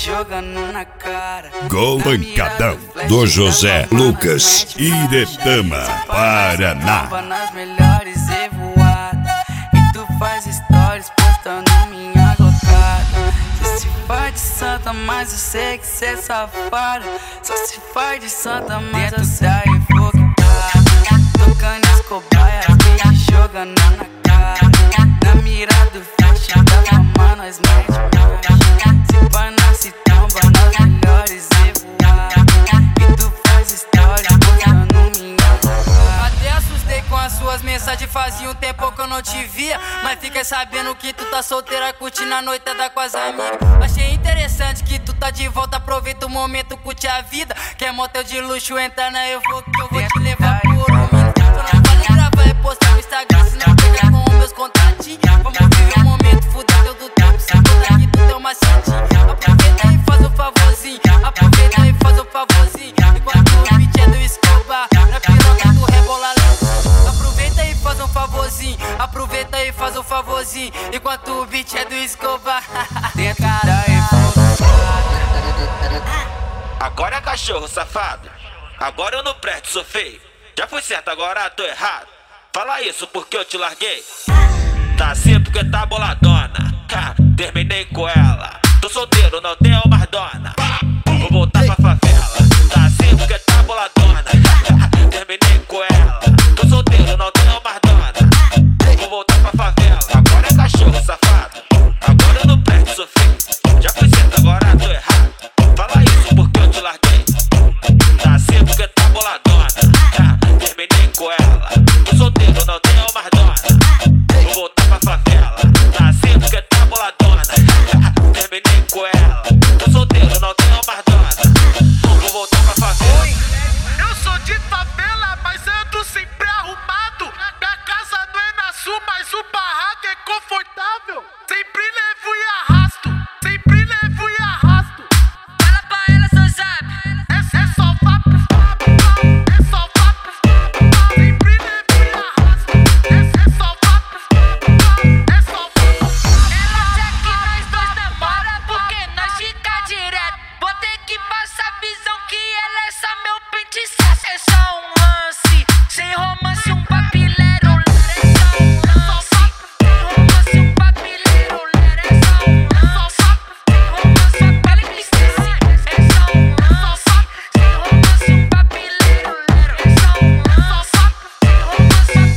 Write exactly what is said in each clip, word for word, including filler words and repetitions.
jogando na cara. Golpancadão do José Lucas, Iretama, Paraná. Nas melhores revoadas e tu faz stories postando minha gocada. Só se faz de santa, mas eu sei que cê é safada. Só se faz de santa, mas eu sei que vou quitar. Tocando as cobaias, bitch jogando na cara. Na mira do flash, da fama nós mete marcha. Se pá nasce tomba nas melhores revoadas e tu faz stories postando minha gocada. Até assustei com as suas mensagens, fazia um tempo que eu não te via. Mas fiquei sabendo que tu tá solteira, curtindo a noitada com as amigas. Achei interessante que tu tá de volta, aproveita o momento, curte a vida. Quer motel de luxo, entra na eu vou que eu vou te levar por um minuto. Só não vale gravar e postar no Instagram, senão pega com meus contatinhos. Vamos viver um momento fudeu do tempo, se toda aqui tu tem uma cintinha. Aproveita e faz um favorzinho, aproveita e faz um favorzinho. Enquanto o beat é do Escobar, na piroca tu rebola lá. Aproveita e faz um favorzinho, aproveita e faz um favorzinho. Enquanto o beat é do Escobar. Dentro da revoltada. Agora é cachorro safado, agora eu não presto, sou feio. Já fui certo, agora tô errado. Fala isso porque eu te larguei. Tá assim porque tá boladona. Ha, terminei com ela. Tô solteiro, não tenho mais dona. Vou voltar pra favela. Tá assim porque tá boladona. Ha, terminei com ela. Tô solteiro, não tenho mais dona. Vou voltar pra favela. Agora é cachorro safado, agora eu não presto, sou feio. Já fui certo, agora tô errado. Fala isso porque eu te larguei. Tá assim porque tá boladona. Ha, terminei com ela. Tô solteiro, não tenho mais dona. Vou voltar pra favela. Tá assim porque tá boladona. Terminei com ela. Tô solteiro, não tenho mais dona. Vou voltar pra favela. Oi, eu sou de favela, mas ando sempre arrumado. Minha casa não é na sul, mas o barraco é confortável. Sempre levo e arrasto, sempre levo e arrasto. Fala pra ela, seu zap. É, é só vapo, é só vapo. Sempre levo e arrasto. É, é só vapo, é só vapo. Ela quer que nós dois namora, porque nós fica direto. Vou ter que passar a visão que ela é só meu pente saço. É só um lance, sem romance, um papilero. É só um lance, sem romance, um papilero. É só um lance, sem romance, um papilero. É só um lance, sem romance, um papilero. É só um lance, sem romance, um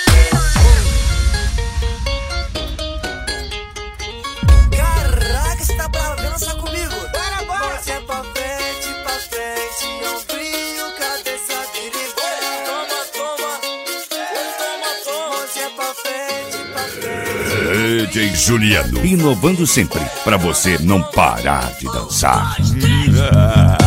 papilero. Caraca, você tá brava, vem dançar comigo. Bora, bora. Você é pra frente, pra frente, ombrinho, cabeça virigona. Toma, toma, toma, toma. Você é pra frente, pra frente. D J Juliano, inovando sempre pra você não parar de dançar.